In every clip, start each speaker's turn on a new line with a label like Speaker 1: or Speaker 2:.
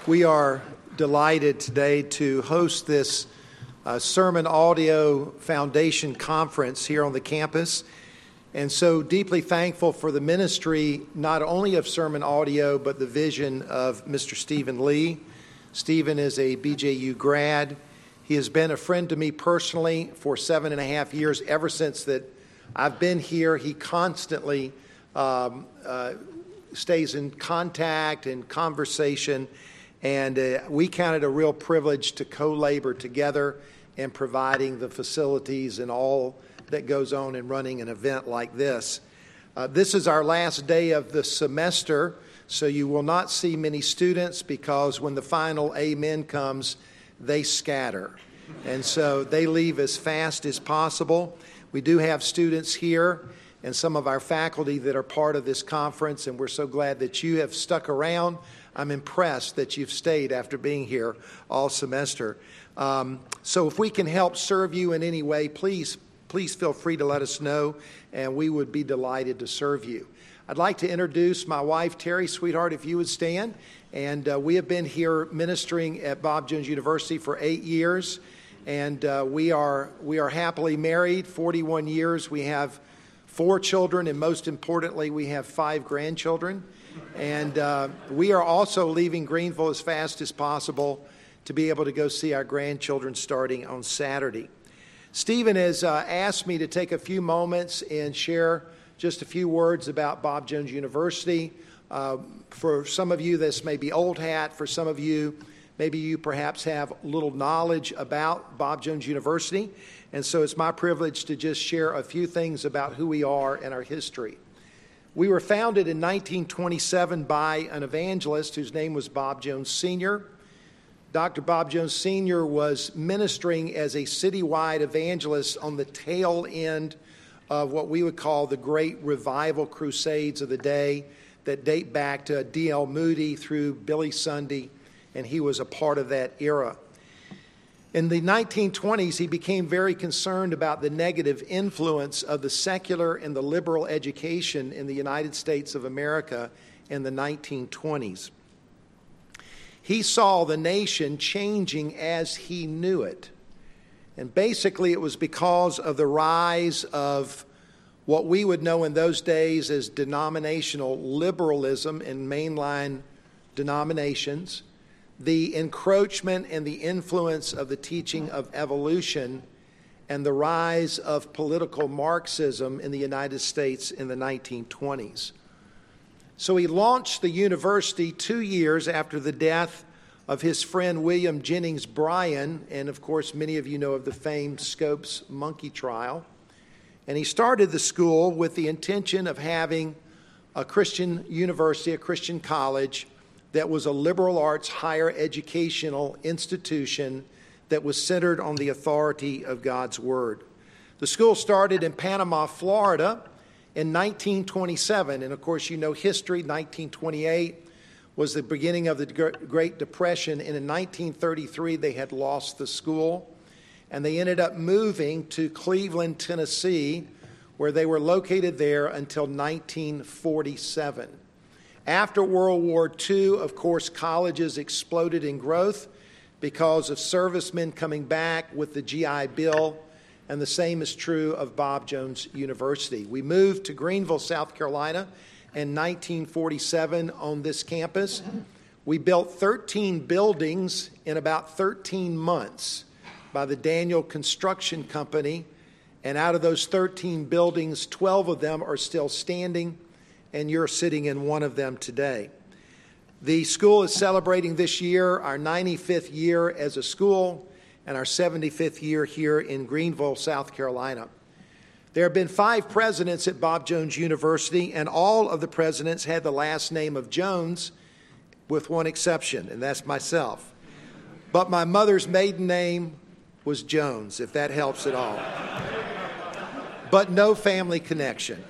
Speaker 1: We are delighted today to host this Sermon Audio Foundation Conference here on the campus, and so deeply thankful for the ministry not only of Sermon Audio, but the vision of Mr. Stephen Lee. Stephen is a BJU grad. He has been a friend to me personally for 7.5 years. Ever since that I've been here, he constantly stays in contact and conversation. And we count it a real privilege to co-labor together in providing the facilities and all that goes on in running an event like this. This is our last day of the semester, so you will not see many students because when the final amen comes, they scatter. And so they leave as fast as possible. We do have students here and some of our faculty that are part of this conference, and we're so glad that you have stuck around. I'm impressed that you've stayed after being here all semester. So if we can help serve you in any way, please feel free to let us know, and we would be delighted to serve you. I'd like to introduce my wife, Terry. Sweetheart, if you would stand. And we have been here ministering at Bob Jones University for 8 years, and we are happily married, 41 years. We have 4 children, and most importantly, we have 5 grandchildren. And we are also leaving Greenville as fast as possible to be able to go see our grandchildren starting on Saturday. Stephen has asked me to take a few moments and share just a few words about Bob Jones University. For some of you, this may be old hat. For some of you, maybe you perhaps have little knowledge about Bob Jones University. And so it's my privilege to just share a few things about who we are and our history. We were founded in 1927 by an evangelist whose name was Bob Jones Sr. Dr. Bob Jones Sr. was ministering as a citywide evangelist on the tail end of what we would call the great revival crusades of the day that date back to D.L. Moody through Billy Sunday, and he was a part of that era. In the 1920s, he became very concerned about the negative influence of the secular and the liberal education in the United States of America in the 1920s. He saw the nation changing as he knew it. And basically, it was because of the rise of what we would know in those days as denominational liberalism in mainline denominations, the encroachment and the influence of the teaching of evolution, and the rise of political Marxism in the United States in the 1920s. So he launched the university 2 years after the death of his friend William Jennings Bryan, and of course many of you know of the famed Scopes monkey trial. And he started the school with the intention of having a Christian university, a Christian college, that was a liberal arts higher educational institution that was centered on the authority of God's Word. The school started in Panama, Florida in 1927. And of course, you know history. 1928 was the beginning of the Great Depression. And in 1933, they had lost the school. And they ended up moving to Cleveland, Tennessee, where they were located there until 1947. After World War II, of course, colleges exploded in growth because of servicemen coming back with the GI Bill, and the same is true of Bob Jones University. We moved to Greenville, South Carolina in 1947 on this campus. We built 13 buildings in about 13 months by the Daniel Construction Company, and out of those 13 buildings, 12 of them are still standing, and you're sitting in one of them today. The school is celebrating this year our 95th year as a school and our 75th year here in Greenville, South Carolina. There have been 5 presidents at Bob Jones University, and all of the presidents had the last name of Jones, with one exception, and that's myself. But my mother's maiden name was Jones, if that helps at all. But no family connection.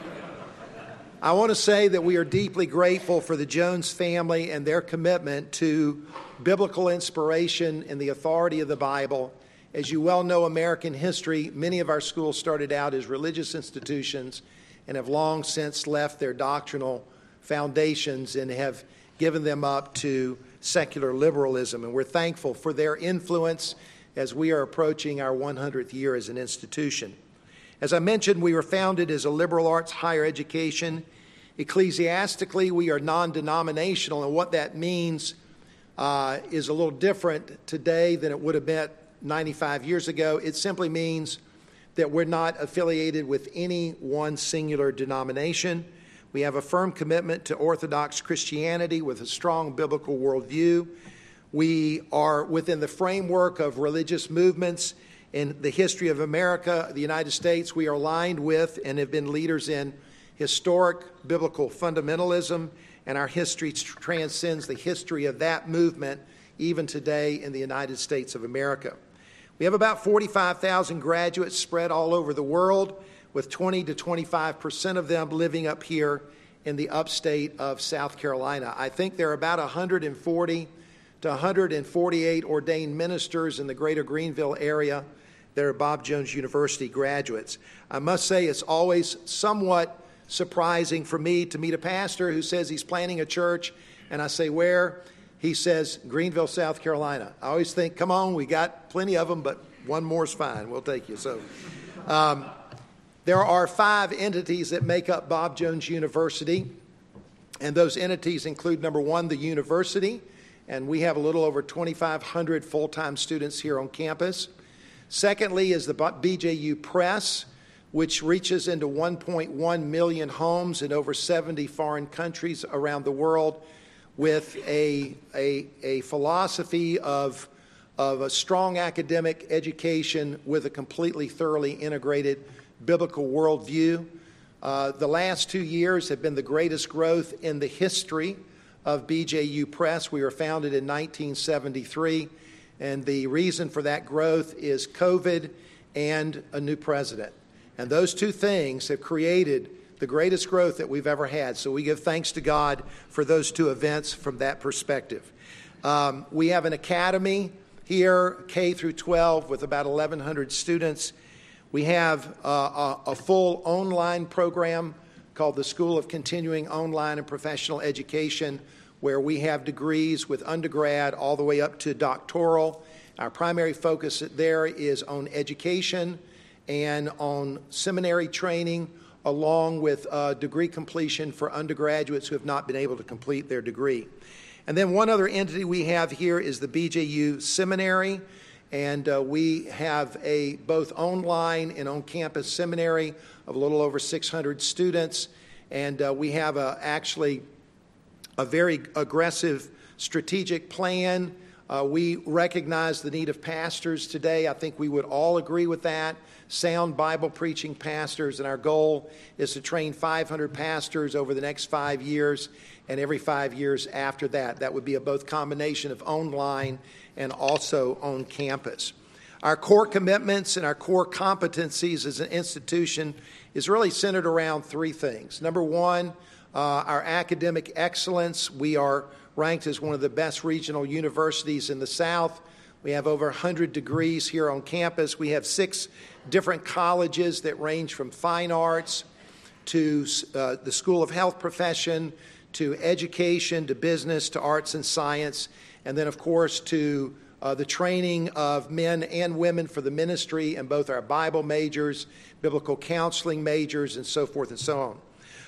Speaker 1: I want to say that we are deeply grateful for the Jones family and their commitment to biblical inspiration and the authority of the Bible. As you well know, American history, many of our schools started out as religious institutions and have long since left their doctrinal foundations and have given them up to secular liberalism. And we're thankful for their influence as we are approaching our 100th year as an institution. As I mentioned, we were founded as a liberal arts higher education. Ecclesiastically, we are non-denominational, and what that means is a little different today than it would have been 95 years ago. It simply means that we're not affiliated with any one singular denomination. We have a firm commitment to Orthodox Christianity with a strong biblical worldview. We are within the framework of religious movements in the history of America, the United States. We are aligned with and have been leaders in historic biblical fundamentalism, and our history transcends the history of that movement even today in the United States of America. We have about 45,000 graduates spread all over the world, with 20 to 25% of them living up here in the upstate of South Carolina. I think there are about 140 to 148 ordained ministers in the greater Greenville area that are Bob Jones University graduates. I must say it's always somewhat surprising for me to meet a pastor who says he's planting a church, and I say, where? He says, Greenville, South Carolina. I always think, come on, we got plenty of them, but one more is fine. We'll take you. So there are 5 entities that make up Bob Jones University, and those entities include, number 1, the university, and we have a little over 2,500 full-time students here on campus. Secondly is the BJU Press, which reaches into 1.1 million homes in over 70 foreign countries around the world, with a philosophy of a strong academic education with a completely thoroughly integrated biblical worldview. The last 2 years have been the greatest growth in the history of BJU Press. We were founded in 1973, and the reason for that growth is COVID and a new president. And those 2 things have created the greatest growth that we've ever had. So we give thanks to God for those 2 events from that perspective. We have an academy here, K through 12, with about 1,100 students. We have a full online program called the School of Continuing Online and Professional Education, where we have degrees with undergrad all the way up to doctoral. Our primary focus there is on education and on seminary training, along with degree completion for undergraduates who have not been able to complete their degree. And then one other entity we have here is the BJU Seminary, and we have a both online and on-campus seminary of a little over 600 students, and we have actually a very aggressive strategic plan. We recognize the need of pastors today. I think we would all agree with that. Sound Bible preaching pastors, and our goal is to train 500 pastors over the next 5 years and every 5 years after that. That would be a both combination of online and also on campus. Our core commitments and our core competencies as an institution is really centered around 3 things. Number 1, our academic excellence. We are ranked as one of the best regional universities in the South. We have over 100 degrees here on campus. We have 6 different colleges that range from fine arts to the School of Health Profession, to education, to business, to arts and science, and then, of course, to the training of men and women for the ministry and both our Bible majors, biblical counseling majors, and so forth and so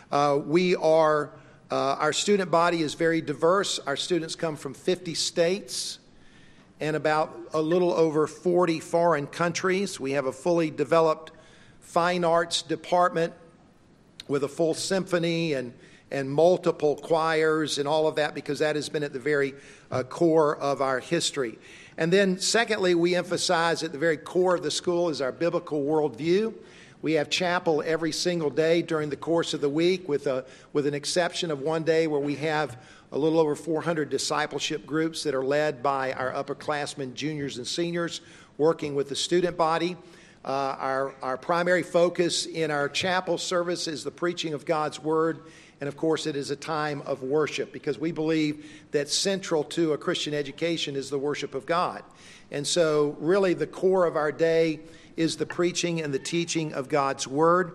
Speaker 1: on. Our student body is very diverse. Our students come from 50 states and about a little over 40 foreign countries. We have a fully developed fine arts department with a full symphony and multiple choirs and all of that, because that has been at the very core of our history. And then secondly, we emphasize at the very core of the school is our biblical worldview. We have chapel every single day during the course of the week, with an exception of one day where we have a little over 400 discipleship groups that are led by our upperclassmen, juniors, and seniors, working with the student body. Our primary focus in our chapel service is the preaching of God's Word, and of course it is a time of worship, because we believe that central to a Christian education is the worship of God. And so really the core of our day is the preaching and the teaching of God's Word.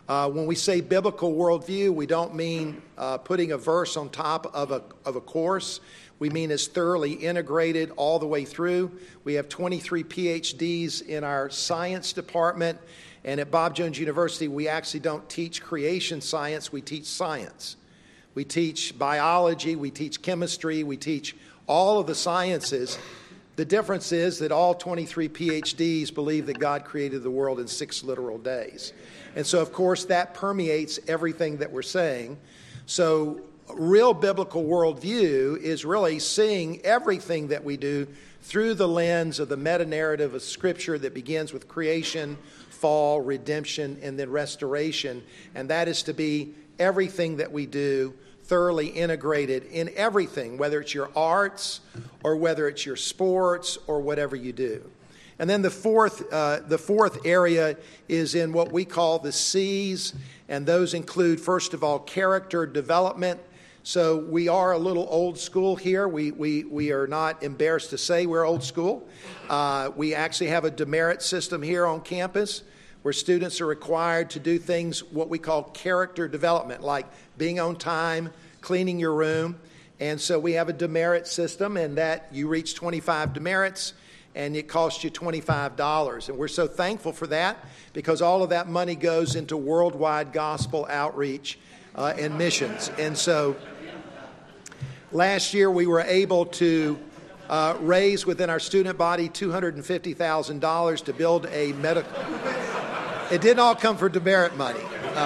Speaker 1: When we say biblical worldview, we don't mean putting a verse on top of a course. We mean it's thoroughly integrated all the way through. We have 23 PhDs in our science department, and at Bob Jones University, we actually don't teach creation science, we teach science. We teach biology, we teach chemistry, we teach all of the sciences. The difference is that all 23 PhDs believe that God created the world in 6 literal days. And so, of course, that permeates everything that we're saying. So, real biblical worldview is really seeing everything that we do through the lens of the meta-narrative of Scripture that begins with creation, fall, redemption, and then restoration. And that is to be everything that we do thoroughly integrated in everything, whether it's your arts or whether it's your sports or whatever you do. And then the fourth area is in what we call the C's, and those include, first of all, character development. So we are a little old school here. We are not embarrassed to say we're old school. We actually have a demerit system here on campus where students are required to do things, what we call character development, like being on time, cleaning your room. And so we have a demerit system, and that you reach 25 demerits, and it costs you $25. And we're so thankful for that because all of that money goes into worldwide gospel outreach and missions. And so last year we were able to raise within our student body $250,000 to build a medical... It didn't all come for demerit money.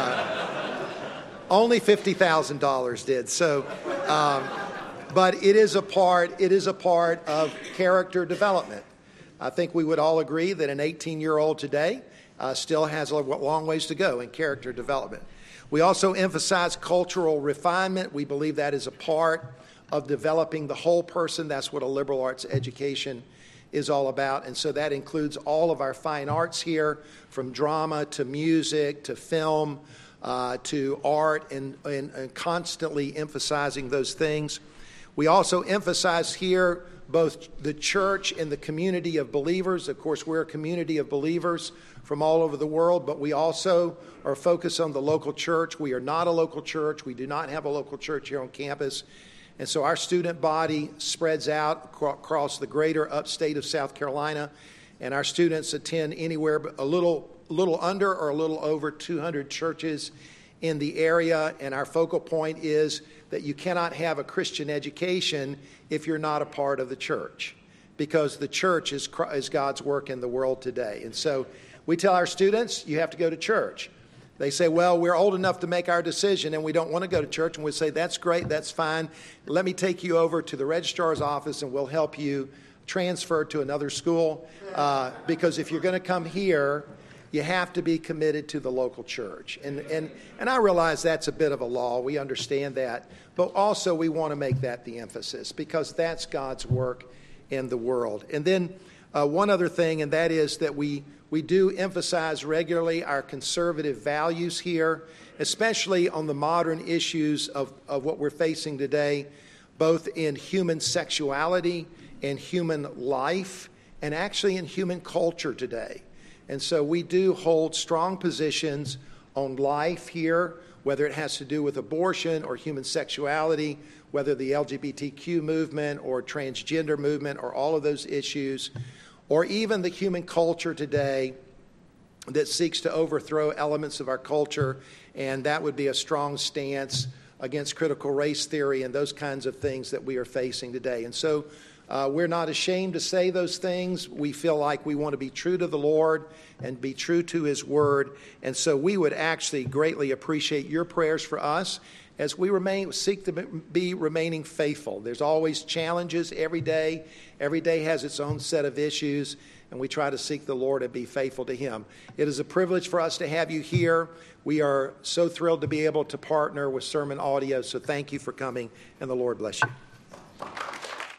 Speaker 1: Only $50,000 did. So, but it is a part of character development. I think we would all agree that an 18-year-old today still has a long ways to go in character development. We also emphasize cultural refinement. We believe that is a part of developing the whole person. That's what a liberal arts education is all about. And so that includes all of our fine arts here, from drama to music to film to art, and constantly emphasizing those things. We also emphasize here both the church and the community of believers. Of course, we're a community of believers from all over the world, but we also are focused on the local church. We are not a local church. We do not have a local church here on campus. And so our student body spreads out across the greater upstate of South Carolina, and our students attend anywhere a little under or a little over 200 churches in the area. And our focal point is that you cannot have a Christian education if you're not a part of the church, because the church is God's work in the world today. And so we tell our students, you have to go to church. They say, well, we're old enough to make our decision and we don't want to go to church. And we say, that's great, that's fine. Let me take you over to the registrar's office and we'll help you transfer to another school. Because if you're going to come here, you have to be committed to the local church. And I realize that's a bit of a law. We understand that. But also we want to make that the emphasis because that's God's work in the world. And then one other thing, and that is that we do emphasize regularly our conservative values here, especially on the modern issues of what we're facing today, both in human sexuality and human life, and actually in human culture today. And so we do hold strong positions on life here, whether it has to do with abortion or human sexuality, whether the LGBTQ movement or transgender movement or all of those issues, or even the human culture today that seeks to overthrow elements of our culture, and that would be a strong stance against critical race theory and those kinds of things that we are facing today. And so we're not ashamed to say those things. We feel like we want to be true to the Lord and be true to His Word. And so we would actually greatly appreciate your prayers for us as we seek to be remaining faithful. There's always challenges every day. Every day has its own set of issues, and we try to seek the Lord and be faithful to Him. It is a privilege for us to have you here. We are so thrilled to be able to partner with Sermon Audio, so thank you for coming, and the Lord bless you.